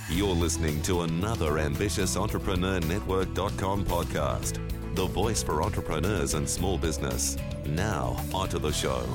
You're listening to another Ambitious Entrepreneur Network.com podcast, the voice for entrepreneurs and small business. Now, onto the show.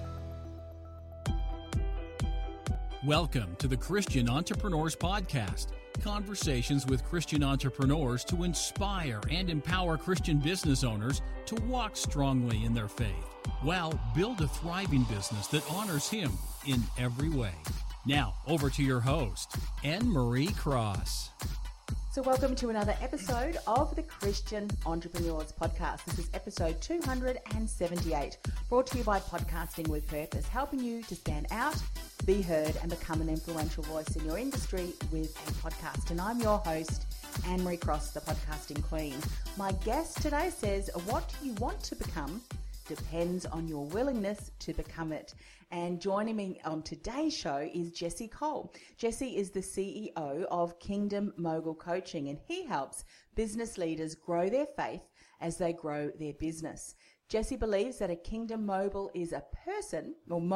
Welcome to the Christian Entrepreneurs Podcast. Conversations with Christian entrepreneurs to inspire and empower Christian business owners to walk strongly in their faith, while build a thriving business that honors Him in every way. Now, over to your host, Anne-Marie Cross. So welcome to another episode of the Christian Entrepreneurs Podcast. This is episode 278, brought to you by Podcasting with Purpose, helping you to stand out, be heard, and become an influential voice in your industry with a podcast. And I'm your host, Anne-Marie Cross, the podcasting queen. My guest today says, what you want to become depends on your willingness to become it. And joining me on today's show is Jesse Cole. Jesse is the CEO of Kingdom Mogul Coaching, and he helps business leaders grow their faith as they grow their business. Jesse believes that a kingdom mogul is a person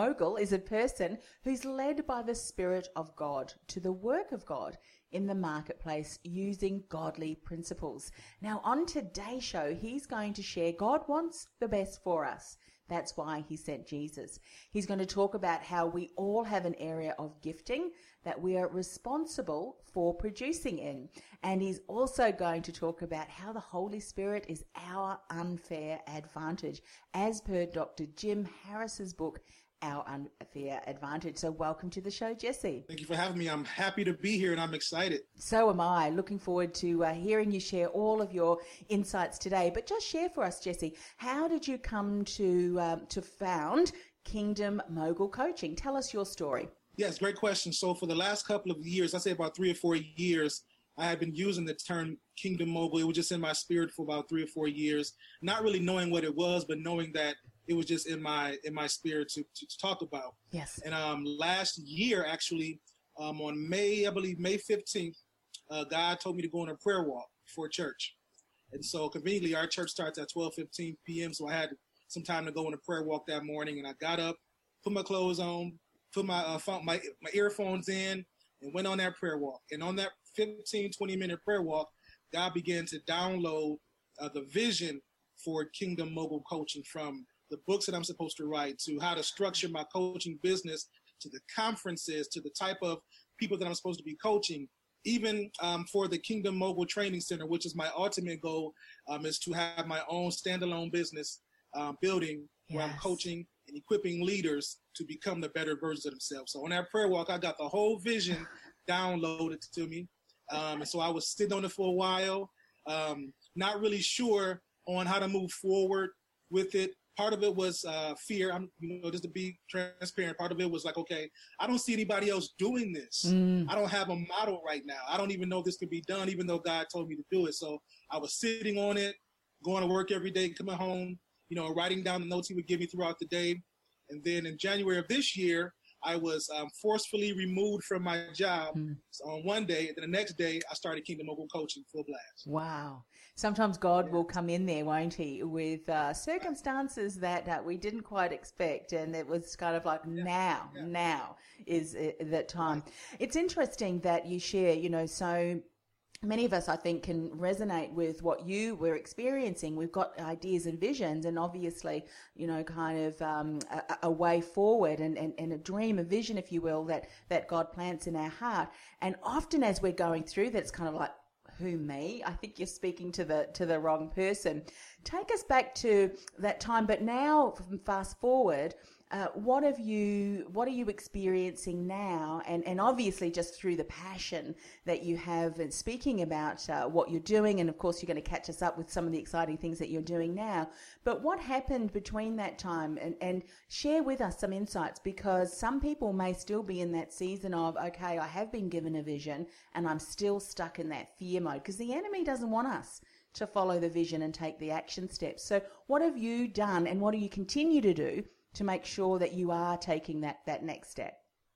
who's led by the Spirit of God to the work of God in the marketplace using godly principles. Now, on today's show, he's going to share God wants the best for us. That's why he sent Jesus. He's going to talk about how we all have an area of gifting that we are responsible for producing in. And he's also going to talk about how the Holy Spirit is our unfair advantage, as per Dr. Jim Harris's book, Our Unfair Advantage. So welcome to the show, Jesse. Thank you for having me. I'm happy to be here and I'm excited. So am I. Looking forward to hearing you share all of your insights today. But just share for us, Jesse, how did you come to found Kingdom Mogul Coaching? Tell us your story. Yes, great question. So for the last couple of years, I say about 3 or 4 years, I had been using the term Kingdom Mogul. It was just in my spirit for about 3 or 4 years, not really knowing what it was, but knowing that it was just in my spirit to talk about. Yes. And last year, actually, on May 15th, God told me to go on a prayer walk for church. And so conveniently, our church starts at 12:15 p.m. So I had some time to go on a prayer walk that morning. And I got up, put my clothes on, put my earphones in, and went on that prayer walk. And on that 20-minute prayer walk, God began to download the vision for Kingdom Mogul Coaching, from the books that I'm supposed to write, to how to structure my coaching business, to the conferences, to the type of people that I'm supposed to be coaching, even for the Kingdom Mogul Training Center, which is my ultimate goal, is to have my own standalone business building where I'm coaching and equipping leaders to become the better versions of themselves. So on that prayer walk, I got the whole vision downloaded to me. And so I was sitting on it for a while, not really sure on how to move forward with it. Part of it was fear. Just to be transparent, part of it was like, okay, I don't see anybody else doing this. I don't have a model right now. I don't even know if this could be done, even though God told me to do it. So I was sitting on it, going to work every day, coming home, writing down the notes He would give me throughout the day. And then in January of this year, I was forcefully removed from my job on one day, and then the next day I started Kingdom Mogul Coaching full blast. Wow. Sometimes God will come in there, won't He, with circumstances that we didn't quite expect, and it was kind of like now is that time. It's interesting that you share, so many of us, I think, can resonate with what you were experiencing. We've got ideas and visions, and obviously, kind of a way forward and a dream, a vision, if you will, that God plants in our heart. And often as we're going through that, it's kind of like, who, me? I think you're speaking to the wrong person. Take us back to that time, but now fast forward. What are you experiencing now? And obviously just through the passion that you have and speaking about what you're doing. And of course, you're going to catch us up with some of the exciting things that you're doing now. But what happened between that time, and share with us some insights, because some people may still be in that season of, okay, I have been given a vision and I'm still stuck in that fear mode, because the enemy doesn't want us to follow the vision and take the action steps. So what have you done, and what do you continue to do to make sure that you are taking that next step?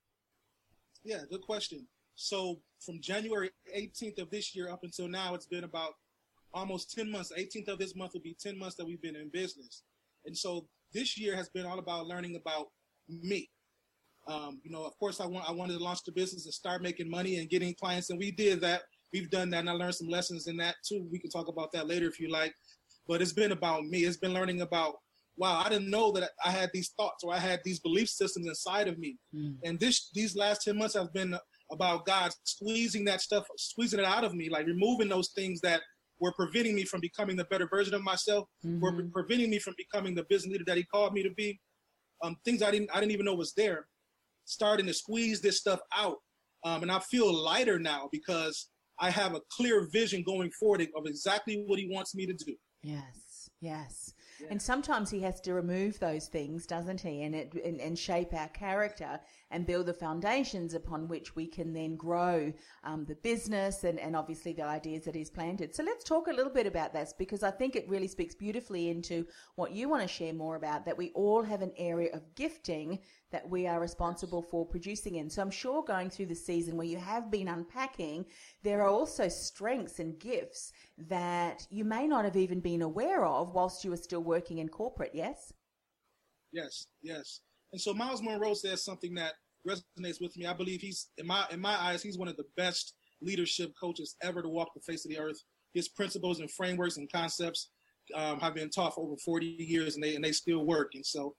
Yeah, good question. So from January 18th of this year up until now, it's been about almost 10 months. 18th of this month will be 10 months that we've been in business. And so this year has been all about learning about me. Of course, I wanted to launch the business and start making money and getting clients, and we did that. We've done that, and I learned some lessons in that too. We can talk about that later if you like. But it's been about me. It's been learning about, wow, I didn't know that I had these thoughts or I had these belief systems inside of me. And these last 10 months have been about God squeezing it out of me, like removing those things that were preventing me from becoming the better version of myself, were preventing me from becoming the business leader that he called me to be. Things I didn't even know was there, starting to squeeze this stuff out. And I feel lighter now because I have a clear vision going forward of exactly what he wants me to do. Yes. Yeah. And sometimes he has to remove those things, doesn't he? And shape our character and build the foundations upon which we can then grow the business and obviously the ideas that he's planted. So let's talk a little bit about this, because I think it really speaks beautifully into what you want to share more about, that we all have an area of gifting that we are responsible for producing in. So I'm sure going through the season where you have been unpacking, there are also strengths and gifts that you may not have even been aware of whilst you were still working in corporate, yes? Yes. And so Miles Monroe says something that resonates with me. I believe he's, in my eyes, he's one of the best leadership coaches ever to walk the face of the earth. His principles and frameworks and concepts have been taught for over 40 years, and they still work. And so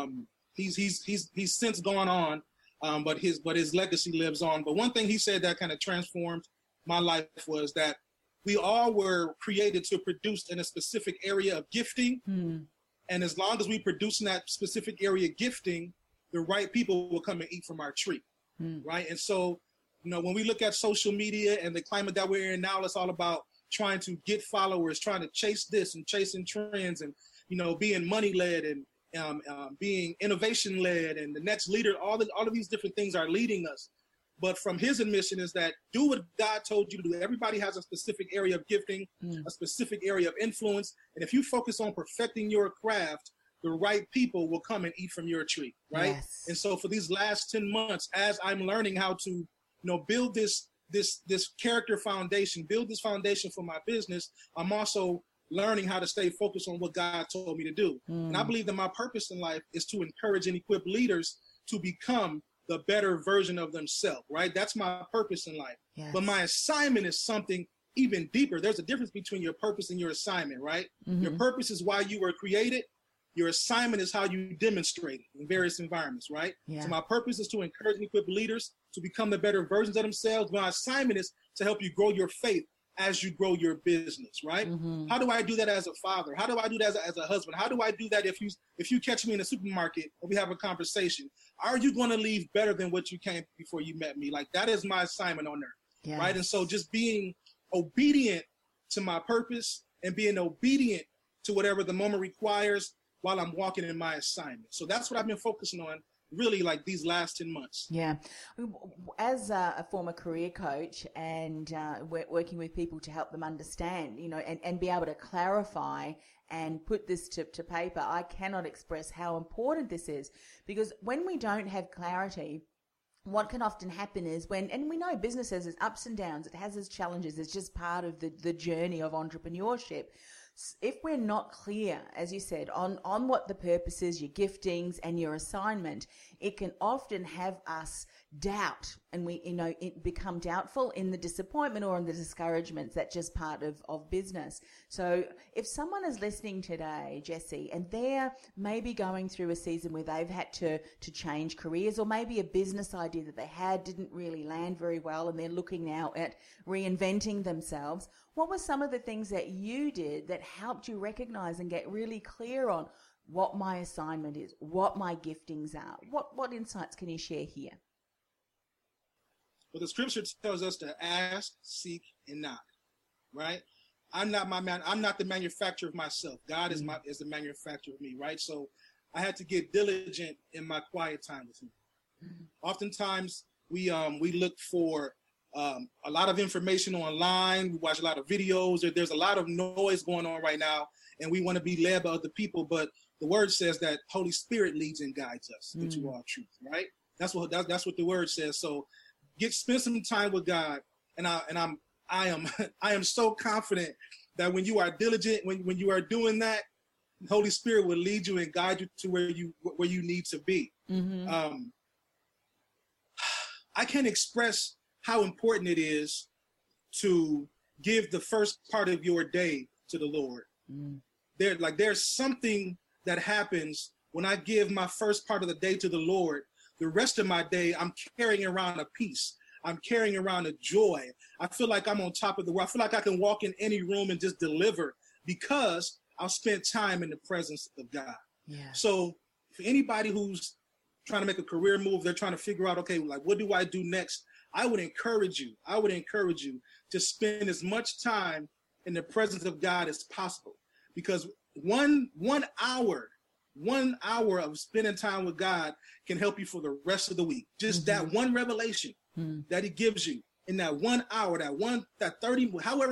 he's since gone on, but his legacy lives on. But one thing he said that kind of transformed my life was that we all were created to produce in a specific area of gifting. And as long as we produce in that specific area of gifting, the right people will come and eat from our tree. Right. And so, when we look at social media and the climate that we're in now, it's all about trying to get followers, trying to chase this and chasing trends and, being money led and being innovation led and the next leader. All of these different things are leading us. But from his admission is that do what God told you to do. Everybody has a specific area of gifting, a specific area of influence. And if you focus on perfecting your craft, the right people will come and eat from your tree, right? Yes. And so for these last 10 months, as I'm learning how to, build this character foundation, build this foundation for my business, I'm also learning how to stay focused on what God told me to do. And I believe that my purpose in life is to encourage and equip leaders to become the better version of themselves, right? That's my purpose in life. Yes. But my assignment is something even deeper. There's a difference between your purpose and your assignment, right? Your purpose is why you were created. Your assignment is how you demonstrate it in various environments, right? Yeah. So my purpose is to encourage and equip leaders to become the better versions of themselves. My assignment is to help you grow your faith as you grow your business, right? How do I do that as a father? How do I do that as a husband? How do I do that if you catch me in a supermarket and we have a conversation? Are you going to leave better than what you came before you met me? Like, that is my assignment on earth, right? And so just being obedient to my purpose and being obedient to whatever the moment requires while I'm walking in my assignment. So that's what I've been focusing on really like these last 10 months. Yeah. As a former career coach and working with people to help them understand, and be able to clarify and put this to paper, I cannot express how important this is, because when we don't have clarity, what can often happen is and we know business has its ups and downs, it has its challenges, it's just part of the journey of entrepreneurship. If we're not clear, as you said, on what the purpose is, your giftings and your assignment, it can often have us doubt, and we, it become doubtful in the disappointment or in the discouragements. That's just part of business. So if someone is listening today, Jesse, and they're maybe going through a season where they've had to change careers, or maybe a business idea that they had didn't really land very well, and they're looking now at reinventing themselves, what were some of the things that you did that helped you recognize and get really clear on what my assignment is, what my giftings are? What insights can you share here? Well, the scripture tells us to ask, seek, and knock, right? I'm not the manufacturer of myself. God is the manufacturer of me, right? So I had to get diligent in my quiet time with him. Oftentimes we look for a lot of information online. We watch a lot of videos. There's a lot of noise going on right now, and we want to be led by other people. But the word says that Holy Spirit leads and guides us into all truth, right? That's what the word says. So spend some time with God, and I am so confident that when you are diligent, when you are doing that, the Holy Spirit will lead you and guide you to where you need to be. I can't express how important it is to give the first part of your day to the Lord. There's something that happens when I give my first part of the day to the Lord. The rest of my day, I'm carrying around a peace. I'm carrying around a joy. I feel like I'm on top of the world. I feel like I can walk in any room and just deliver because I'll spend time in the presence of God. Yeah. So for anybody who's trying to make a career move, they're trying to figure out, okay, like, what do I do next? I would encourage you to spend as much time in the presence of God as possible, because one hour of spending time with God can help you for the rest of the week. Just that one revelation that he gives you in that 1 hour, that 30,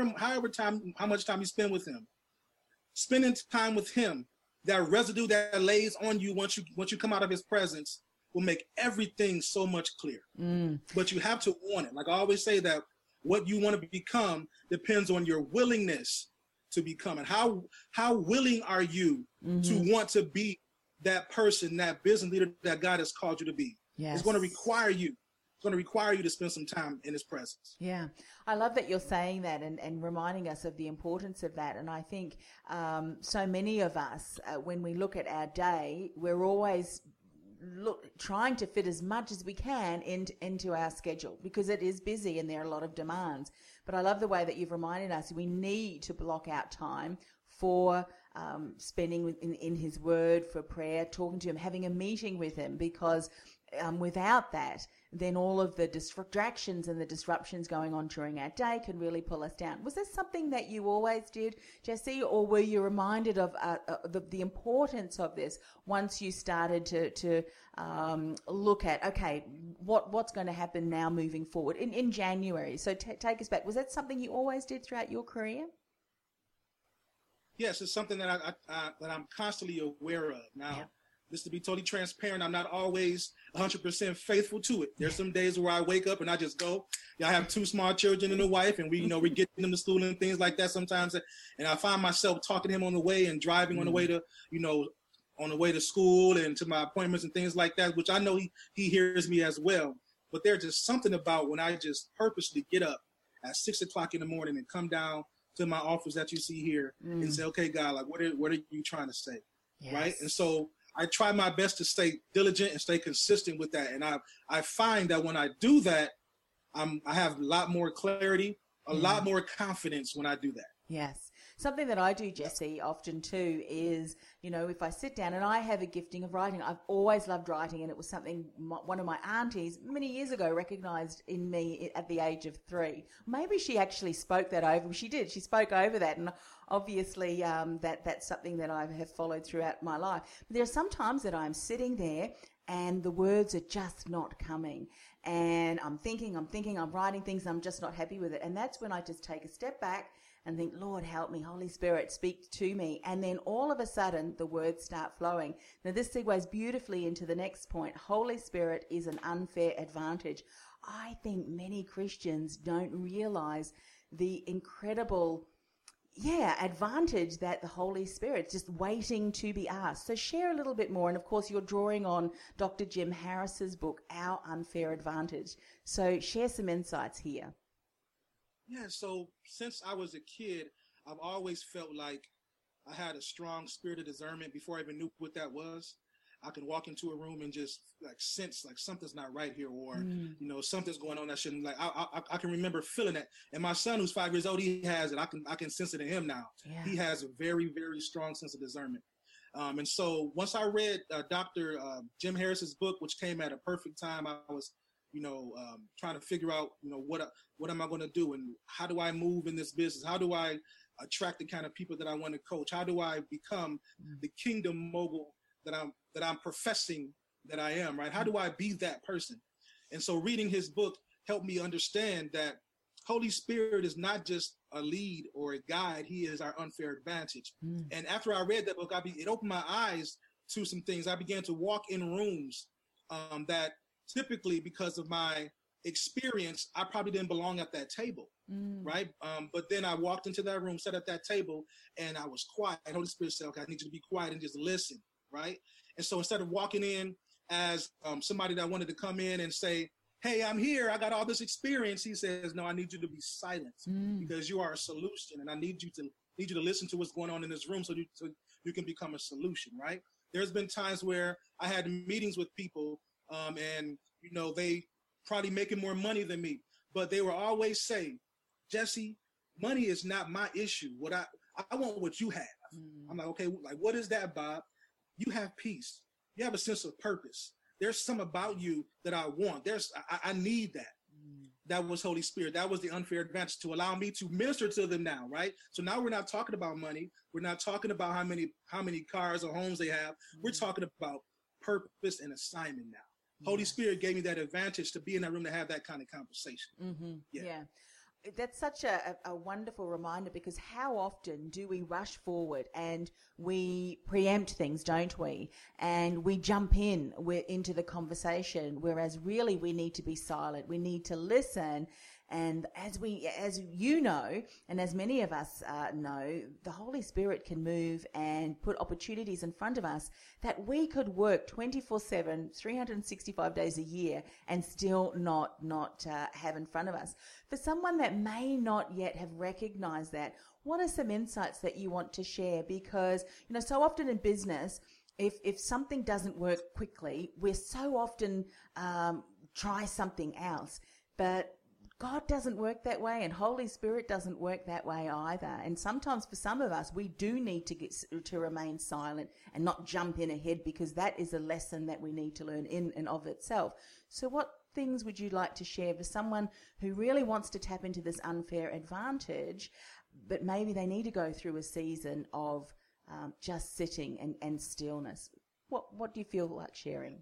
how much time you spend with him, spending time with him, that residue that lays on you once you come out of his presence will make everything so much clearer. But you have to want it. Like I always say, that what you want to become depends on your willingness to become. And how willing are you to want to be that person, that business leader that God has called you to be? Yes. It's going to require you. It's going to require you to spend some time in his presence. Yeah, I love that you're saying that and reminding us of the importance of that. And I think so many of us, when we look at our day, we're always trying to fit as much as we can into our schedule, because it is busy and there are a lot of demands. But I love the way that you've reminded us we need to block out time for spending in his word, for prayer, talking to him, having a meeting with him, because without that, then all of the distractions and the disruptions going on during our day can really pull us down. Was this something that you always did, Jesse, or were you reminded of the importance of this once you started to look at, okay, what's going to happen now moving forward in January? So take us back. Was that something you always did throughout your career? Yes, it's something that I'm constantly aware of. Now, just to be totally transparent, I'm not always 100% faithful to it. There's some days where I wake up and I just go. I have 2 small children and a wife, and we get them to school and things like that sometimes. And I find myself talking to him on the way and driving on the way to, on the way to school and to my appointments and things like that, which I know he hears me as well. But there's just something about when I just purposely get up at 6 o'clock in the morning and come down to my office that you see here and say, okay, God, like, what are you trying to say? Yes. Right. And so I try my best to stay diligent and stay consistent with that. And I find that when I do that, I have a lot more clarity, a lot more confidence when I do that. Yes. Something that I do, Jesse, often too is, if I sit down, and I have a gifting of writing. I've always loved writing, and it was something one of my aunties many years ago recognized in me at the age of 3. Maybe she actually spoke that over. She did. She spoke over that, and obviously that's something that I have followed throughout my life. But there are some times that I'm sitting there and the words are just not coming. And I'm thinking, I'm writing things, and I'm just not happy with it. And that's when I just take a step back and think, Lord, help me, Holy Spirit, speak to me. And then all of a sudden, the words start flowing. Now, this segues beautifully into the next point. Holy Spirit is an unfair advantage. I think many Christians don't realize the incredible advantage that the Holy Spirit just waiting to be asked. So share a little bit more. And of course, you're drawing on Dr. Jim Harris's book, Our Unfair Advantage. So share some insights here. Yeah, so since I was a kid, I've always felt like I had a strong spirit of discernment before I even knew what that was. I can walk into a room and just like sense like something's not right here, or something's going on that shouldn't. Like I can remember feeling that. And my son, who's 5 years old, he has it. I can sense it in him now. Yeah. He has a very, very strong sense of discernment. And so once I read Dr. Jim Harris's book, which came at a perfect time, I was trying to figure out, what am I going to do, and how do I move in this business? How do I attract the kind of people that I want to coach? How do I become the kingdom mogul that I'm professing that I am, right? How do I be that person? And so reading his book helped me understand that Holy Spirit is not just a lead or a guide. He is our unfair advantage. And after I read that book, it opened my eyes to some things. I began to walk in rooms that typically, because of my experience, I probably didn't belong at that table, right? But then I walked into that room, sat at that table, and I was quiet. And Holy Spirit said, okay, I need you to be quiet and just listen, right? And so instead of walking in as somebody that wanted to come in and say, hey, I'm here, I got all this experience. He says, no, I need you to be silent because you are a solution, and I need you to listen to what's going on in this room so you can become a solution, right? There's been times where I had meetings with people, and they probably making more money than me, but they will always say, Jesse, money is not my issue. What I want what you have. I'm like, okay, like, what is that, Bob? You have peace. You have a sense of purpose. There's some about you that I want. I need that. That was Holy Spirit. That was the unfair advantage to allow me to minister to them now, right? So now we're not talking about money. We're not talking about how many cars or homes they have. We're talking about purpose and assignment now. Holy Spirit gave me that advantage to be in that room to have that kind of conversation. Yeah. That's such a wonderful reminder, because how often do we rush forward and we preempt things, don't we? And we jump into the conversation, whereas really we need to be silent. We need to listen. And as you know, and as many of us know, the Holy Spirit can move and put opportunities in front of us that we could work 24/7, 365 days a year and still not have in front of us. For someone that may not yet have recognized that, what are some insights that you want to share? Because, so often in business, if something doesn't work quickly, we're so often try something else. But God doesn't work that way, and Holy Spirit doesn't work that way either. And sometimes for some of us, we do need to remain silent and not jump in ahead, because that is a lesson that we need to learn in and of itself. So what things would you like to share for someone who really wants to tap into this unfair advantage, but maybe they need to go through a season of just sitting and stillness? What do you feel like sharing?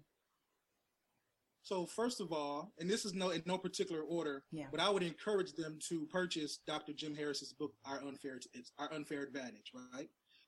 So first of all, and this is in no particular order, but I would encourage them to purchase Dr. Jim Harris's book, Our Unfair Advantage, right?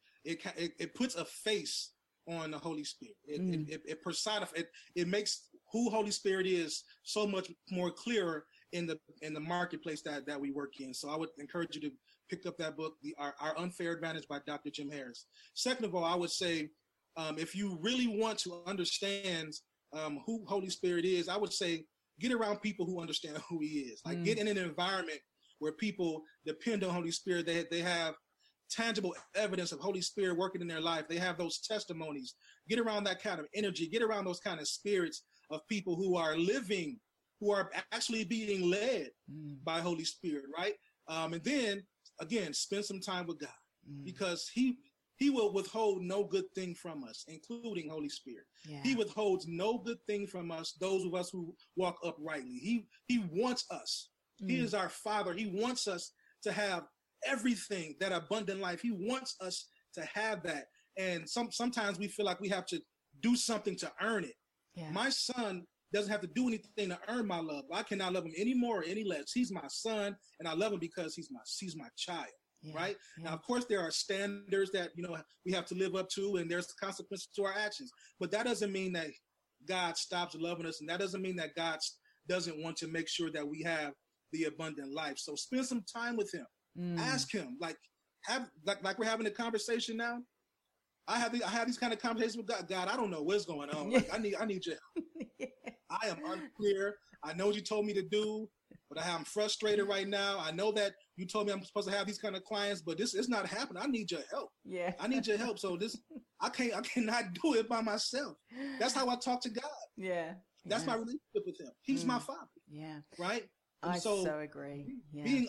It puts a face on the Holy Spirit. It personifies. It makes who Holy Spirit is so much more clearer in the marketplace that we work in. So I would encourage you to pick up that book, Our Unfair Advantage by Dr. Jim Harris. Second of all, I would say, if you really want to understand who Holy Spirit is, I would say get around people who understand who he is. Like get in an environment where people depend on Holy Spirit. They have tangible evidence of Holy Spirit working in their life. They have those testimonies. Get around that kind of energy. Get around those kind of spirits of people who are living, who are actually being led by Holy Spirit, right? And then, again, spend some time with God, because He will withhold no good thing from us, including Holy Spirit. Yeah. He withholds no good thing from us, those of us who walk uprightly. He wants us. He is our Father. He wants us to have everything, that abundant life. He wants us to have that. And sometimes we feel like we have to do something to earn it. Yeah. My son doesn't have to do anything to earn my love. I cannot love him any more or any less. He's my son, and I love him because he's my child. Yeah, right? Yeah. Now, of course, there are standards that, we have to live up to, and there's consequences to our actions. But that doesn't mean that God stops loving us, and that doesn't mean that God doesn't want to make sure that we have the abundant life. So spend some time with him. Ask him, like we're having a conversation now. I have these kind of conversations with God. God, I don't know what's going on. Like, I need your help. I am unclear. I know what you told me to do, but I'm frustrated right now. I know that you told me I'm supposed to have these kind of clients, but this is not happening. I need your help. Yeah. I need your help. So I cannot do it by myself. That's how I talk to God. Yeah. That's my relationship with him. He's my Father. Yeah. Right? And I so agree. Yeah. Being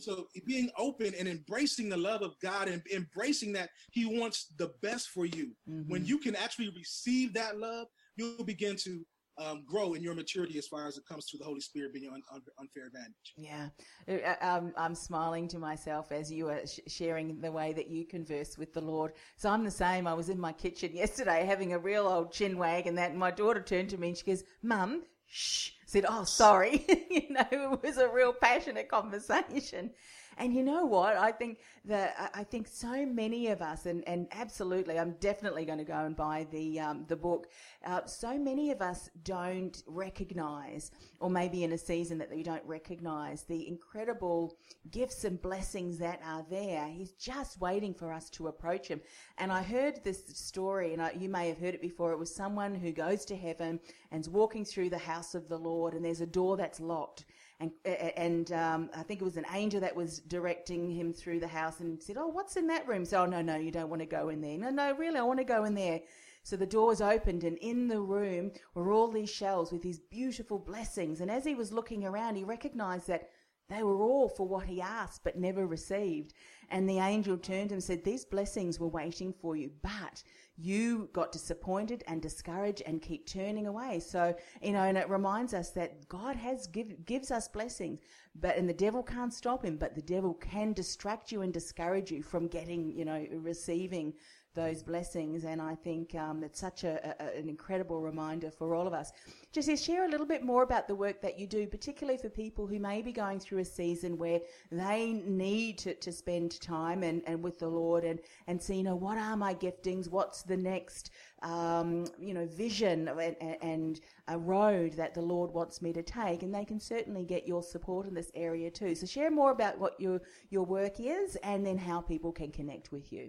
open and embracing the love of God, and embracing that he wants the best for you. When you can actually receive that love, you'll begin to grow in your maturity as far as it comes to the Holy Spirit being unfair advantage. Yeah. I'm smiling to myself as you are sharing the way that you converse with the Lord. So I'm the same. I was in my kitchen yesterday having a real old chin wag, and my daughter turned to me and she goes, "Mum, shh." I said, "Oh, sorry." It was a real passionate conversation. And you know what? I think so many of us, and absolutely, I'm definitely going to go and buy the book. So many of us don't recognize, or maybe in a season that we don't recognize, the incredible gifts and blessings that are there. He's just waiting for us to approach him. And I heard this story, and you may have heard it before. It was someone who goes to heaven and's walking through the house of the Lord, and there's a door that's locked. And I think it was an angel that was directing him through the house and said, "Oh, what's in that room?" So, "Oh, no, you don't want to go in there." No, really, I want to go in there. So the doors opened, and in the room were all these shelves with these beautiful blessings. And as he was looking around, he recognized that they were all for what he asked but never received. And the angel turned and said, "These blessings were waiting for you, but you got disappointed and discouraged and keep turning away." So, and it reminds us that God gives us blessings, and the devil can't stop him, but the devil can distract you and discourage you from getting, receiving those blessings. And I think it's such an incredible reminder for all of us. Jesse, share a little bit more about the work that you do, particularly for people who may be going through a season where they need to spend time and with the Lord and see, what are my giftings? What's the next, vision and a road that the Lord wants me to take? And they can certainly get your support in this area too. So share more about what your work is and then how people can connect with you.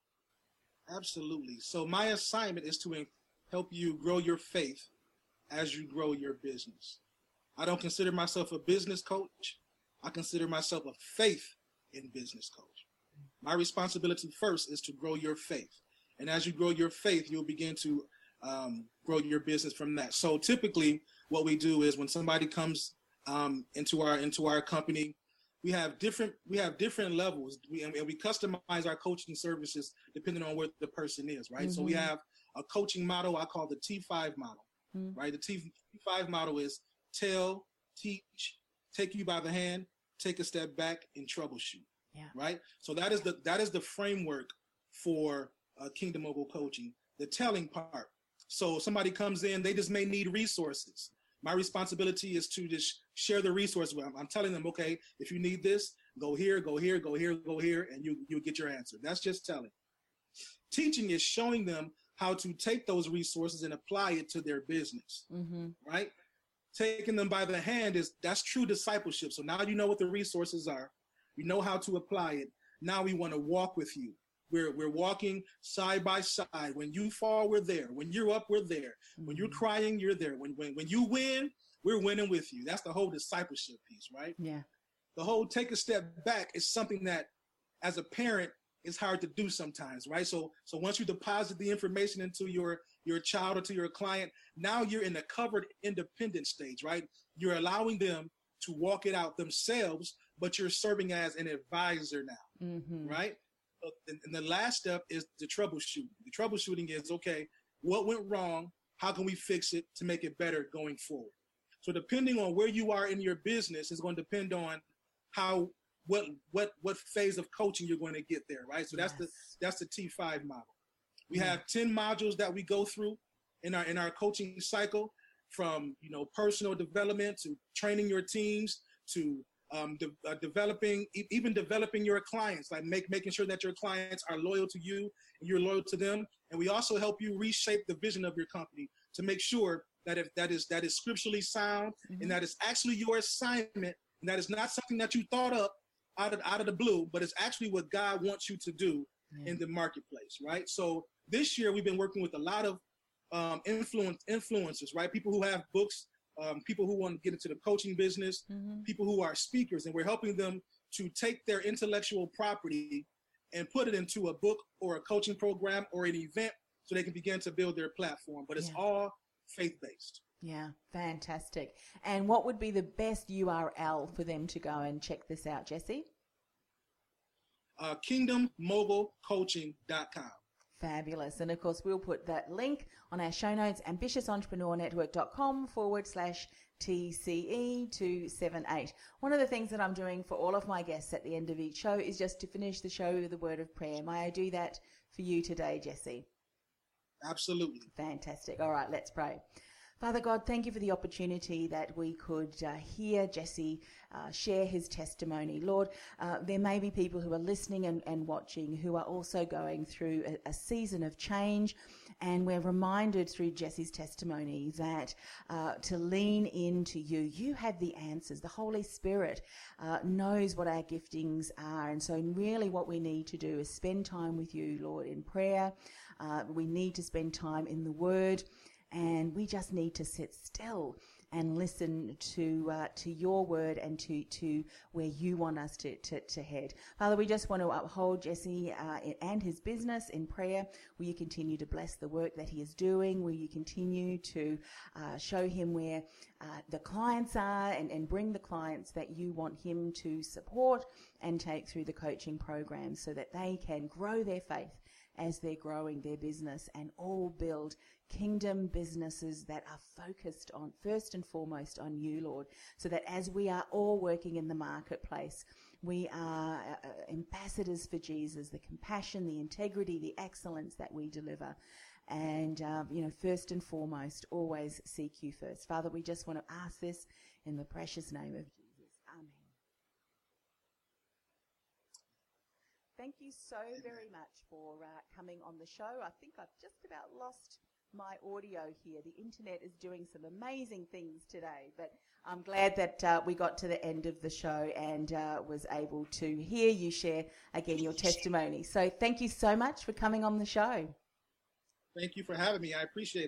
Absolutely. So my assignment is to help you grow your faith as you grow your business. I don't consider myself a business coach. I consider myself a faith in business coach. My responsibility first is to grow your faith. And as you grow your faith, you'll begin to grow your business from that. So typically what we do is when somebody comes into our company, we have different levels, and we customize our coaching services depending on where the person is, right? Mm-hmm. So we have a coaching model I call the T5 model, mm-hmm. right? The T5 model is tell, teach, take you by the hand, take a step back, and troubleshoot, right? So that is the framework for Kingdom Mobile Coaching, the telling part. So somebody comes in, they just may need resources. My responsibility is to just share the resources. I'm telling them, okay, if you need this, go here, go here, go here, go here, and you'll get your answer. That's just telling. Teaching is showing them how to take those resources and apply it to their business, mm-hmm. right? Taking them by the hand that's true discipleship. So now you know what the resources are. You know how to apply it. Now we want to walk with you. We're walking side by side. When you fall, we're there. When you're up, we're there. Mm-hmm. When you're crying, you're there. When you win, we're winning with you. That's the whole discipleship piece, right? Yeah. The whole take a step back is something that, as a parent, is hard to do sometimes, right? So once you deposit the information into your child or to your client, now you're in the covered independent stage, right? You're allowing them to walk it out themselves, but you're serving as an advisor now, mm-hmm. right? And the last step is the troubleshooting. The troubleshooting is, okay, what went wrong? How can we fix it to make it better going forward? So depending on where you are in your business is going to depend on what phase of coaching you're going to get there, right? So that's the T5 model. We have 10 modules that we go through in our coaching cycle, from personal development to training your teams to developing your clients, like making sure that your clients are loyal to you and you're loyal to them. And we also help you reshape the vision of your company to make sure that that is scripturally sound, mm-hmm. and that is actually your assignment, and that is not something that you thought up out of the blue, but it's actually what God wants you to do in the marketplace, right? So this year we've been working with a lot of influencers, right? People who have books, people who want to get into the coaching business, mm-hmm. people who are speakers, and we're helping them to take their intellectual property and put it into a book or a coaching program or an event so they can begin to build their platform. But it's all faith-based. Yeah, fantastic. And what would be the best URL for them to go and check this out, Jesse? KingdomMobileCoaching.com. Fabulous. And of course, we'll put that link on our show notes, ambitiousentrepreneurnetwork.com/TCE278. One of the things that I'm doing for all of my guests at the end of each show is just to finish the show with a word of prayer. May I do that for you today, Jesse? Absolutely. Fantastic. All right, let's pray. Father God, thank you for the opportunity that we could hear Jesse share his testimony. Lord, there may be people who are listening and watching who are also going through a season of change, and we're reminded through Jesse's testimony that to lean into you. You have the answers. The Holy Spirit knows what our giftings are, and so really what we need to do is spend time with you, Lord, in prayer. We need to spend time in the Word. And we just need to sit still and listen to your word and to where you want us to head. Father, we just want to uphold Jesse and his business in prayer. Will you continue to bless the work that he is doing? Will you continue to show him where the clients are and bring the clients that you want him to support and take through the coaching program so that they can grow their faith as they're growing their business and all build kingdom businesses that are focused on, first and foremost, on you, Lord, so that as we are all working in the marketplace, we are ambassadors for Jesus, the compassion, the integrity, the excellence that we deliver. And, first and foremost, always seek you first. Father, we just want to ask this in the precious name of Jesus. Amen. Thank you so very much for coming on the show. I think I've just about lost my audio here. The internet is doing some amazing things today, but I'm glad that we got to the end of the show and was able to hear you share again your testimony. So thank you so much for coming on the show. Thank you for having me. I appreciate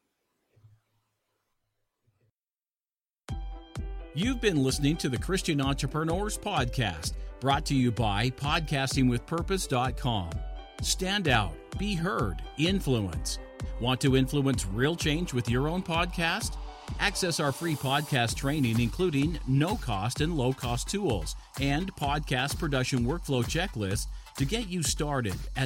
it. You've been listening to the Christian Entrepreneurs Podcast, brought to you by podcastingwithpurpose.com. Stand out, be heard, influence. Want to influence real change with your own podcast? Access our free podcast training, including no-cost and low-cost tools and podcast production workflow checklist to get you started at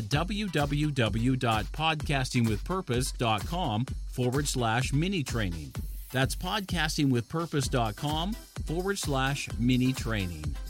www.podcastingwithpurpose.com/mini training. That's podcastingwithpurpose.com/mini training.